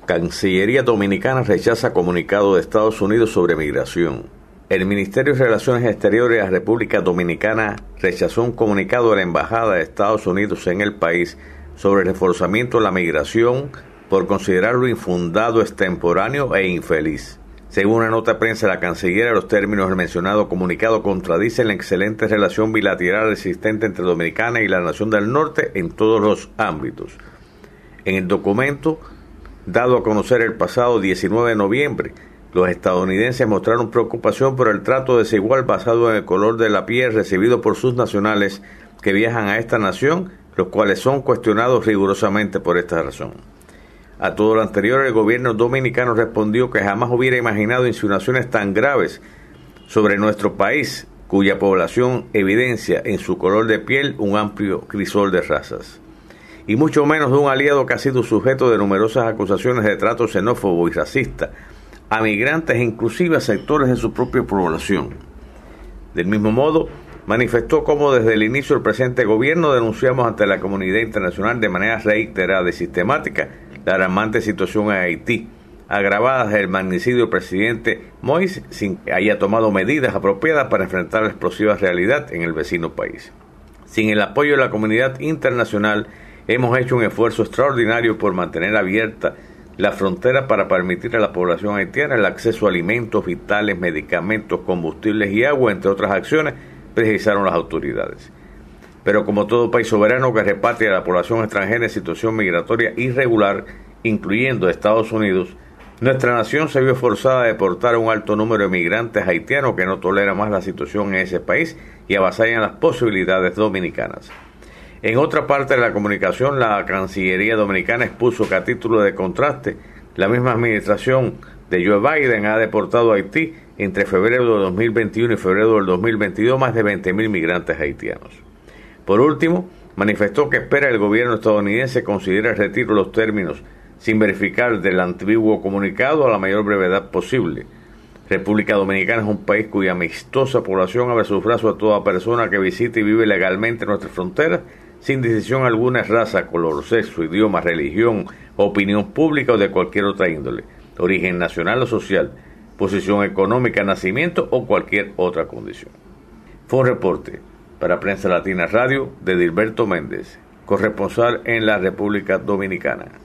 Cancillería Dominicana rechaza comunicado de Estados Unidos sobre migración. El Ministerio de Relaciones Exteriores de la República Dominicana rechazó un comunicado de la Embajada de Estados Unidos en el país sobre el reforzamiento de la migración por considerarlo infundado, extemporáneo e infeliz. Según una nota de prensa de la Cancillería, los términos del mencionado comunicado contradicen la excelente relación bilateral existente entre Dominicana y la Nación del Norte en todos los ámbitos. En el documento, dado a conocer el pasado 19 de noviembre, los estadounidenses mostraron preocupación por el trato desigual basado en el color de la piel recibido por sus nacionales que viajan a esta nación, los cuales son cuestionados rigurosamente por esta razón. A todo lo anterior, el gobierno dominicano respondió que jamás hubiera imaginado insinuaciones tan graves sobre nuestro país, cuya población evidencia en su color de piel un amplio crisol de razas, y mucho menos de un aliado que ha sido sujeto de numerosas acusaciones de trato xenófobo y racista a migrantes e inclusive a sectores de su propia población. Del mismo modo, manifestó cómo desde el inicio del presente gobierno denunciamos ante la comunidad internacional de manera reiterada y sistemática la alarmante situación en Haití, agravada desde el magnicidio del presidente Moïse, sin que haya tomado medidas apropiadas para enfrentar la explosiva realidad en el vecino país. Sin el apoyo de la comunidad internacional, hemos hecho un esfuerzo extraordinario por mantener abierta la frontera para permitir a la población haitiana el acceso a alimentos vitales, medicamentos, combustibles y agua, entre otras acciones, precisaron las autoridades. Pero como todo país soberano que repatria a la población extranjera en situación migratoria irregular, incluyendo Estados Unidos, nuestra nación se vio forzada a deportar a un alto número de migrantes haitianos que no toleran más la situación en ese país y avasallan las posibilidades dominicanas. En otra parte de la comunicación, la Cancillería Dominicana expuso que a título de contraste, la misma administración de Joe Biden ha deportado a Haití entre febrero de 2021 y febrero del 2022 más de 20.000 migrantes haitianos. Por último, manifestó que espera el gobierno estadounidense considere el retiro de los términos sin verificar del antiguo comunicado a la mayor brevedad posible. República Dominicana es un país cuya amistosa población abre sus brazos a toda persona que visite y vive legalmente nuestras fronteras, sin decisión alguna de raza, color, sexo, idioma, religión, opinión pública o de cualquier otra índole, origen nacional o social, posición económica, nacimiento o cualquier otra condición. Fue un reporte para Prensa Latina Radio de Dilberto Méndez, corresponsal en la República Dominicana.